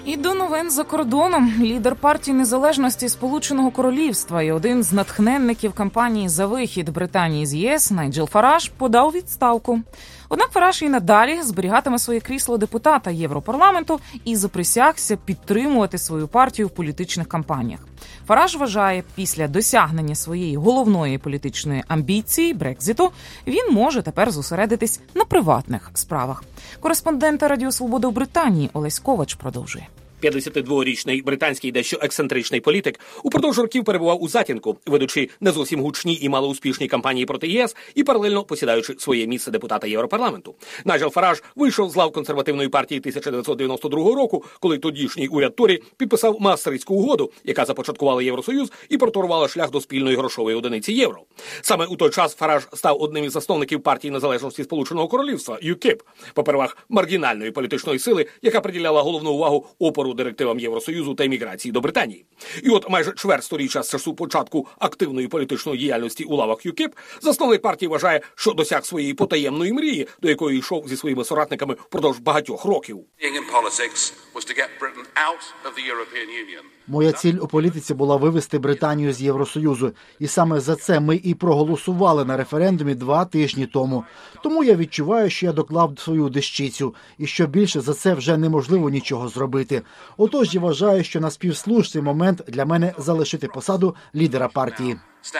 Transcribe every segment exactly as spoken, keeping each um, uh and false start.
І до новин за кордоном. Лідер партії Незалежності Сполученого Королівства і один з натхненників кампанії за вихід Британії з ЄС Найджел Фараж подав відставку. Однак Фараж і надалі зберігатиме своє крісло депутата Європарламенту і заприсягся підтримувати свою партію в політичних кампаніях. Фараж вважає, після досягнення своєї головної політичної амбіції – Брекзиту, він може тепер зосередитись на приватних справах. Кореспондент Радіо Свобода у Британії Олесь Ковач продовжує. п'ятдесятидворічний британський дещо ексцентричний політик упродовж років перебував у затінку, ведучи не зовсім гучні і малоуспішні кампанії проти ЄС і паралельно посідаючи своє місце депутата Європарламенту. Найджел Фараж вийшов з лав консервативної партії тисяча дев'ятсот дев'яносто другого року, коли тодішній уряд Торі підписав Маастрихтську угоду, яка започаткувала Євросоюз і проторувала шлях до спільної грошової одиниці євро. Саме у той час Фараж став одним із засновників партії Незалежності Сполученого Королівства – ю кіп, попервах маргінальної політичної сили, яка приділяла головну увагу опору директивам Євросоюзу та еміграції до Британії. І от майже чверть сторіччя з часу початку активної політичної діяльності у лавах ю кіп засновник партії вважає, що досяг своєї потаємної мрії, до якої йшов зі своїми соратниками впродовж багатьох років. Моя ціль у політиці була вивести Британію з Євросоюзу. І саме за це ми і проголосували на референдумі два тижні тому. Тому я відчуваю, що я доклав свою дещицю. І що більше за це вже неможливо нічого зробити. Отож, я вважаю, що наспів цей момент для мене залишити посаду лідера партії.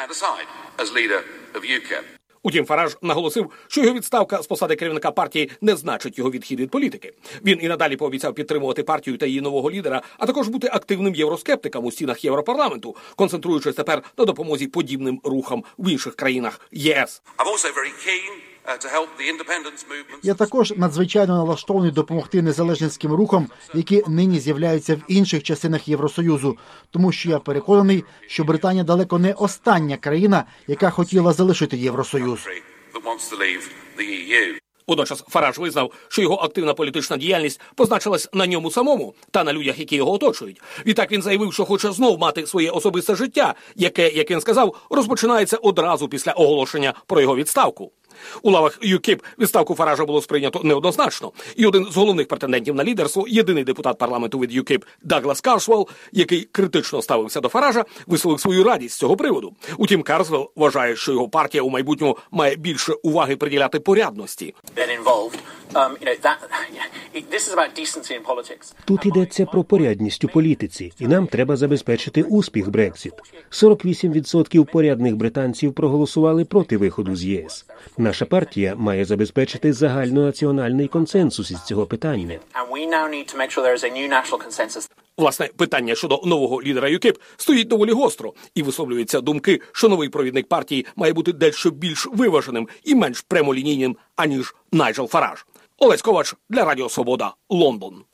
Утім, Фараж наголосив, що його відставка з посади керівника партії не значить його відхід від політики. Він і надалі пообіцяв підтримувати партію та її нового лідера, а також бути активним євроскептиком у стінах Європарламенту, концентруючись тепер на допомозі подібним рухам в інших країнах ЄС. Я також надзвичайно налаштований допомогти незалежницьким рухам, які нині з'являються в інших частинах Євросоюзу, тому що я переконаний, що Британія далеко не остання країна, яка хотіла залишити Євросоюз. Водночас Фараж визнав, що його активна політична діяльність позначилась на ньому самому та на людях, які його оточують. Відтак він заявив, що хоче знов мати своє особисте життя, яке, як він сказав, розпочинається одразу після оголошення про його відставку. У лавах ю кіп відставку Фаража було сприйнято неоднозначно. І один з головних претендентів на лідерство, єдиний депутат парламенту від ю кіп Даглас Карсвелл, який критично ставився до Фаража, висловив свою радість з цього приводу. Утім, Карсвелл вважає, що його партія у майбутньому має більше уваги приділяти порядності. Тут йдеться про порядність у політиці, і нам треба забезпечити успіх Брексит. сорок вісім відсотків порядних британців проголосували проти виходу з ЄС. Наша партія має забезпечити загальнонаціональний консенсус із цього питання. Власне, питання щодо нового лідера ю кіп стоїть доволі гостро, і висловлюються думки, що новий провідник партії має бути дещо більш виваженим і менш прямолінійним, аніж Найджел Фараж. Олесь Ковач для Радіо Свобода, Лондон.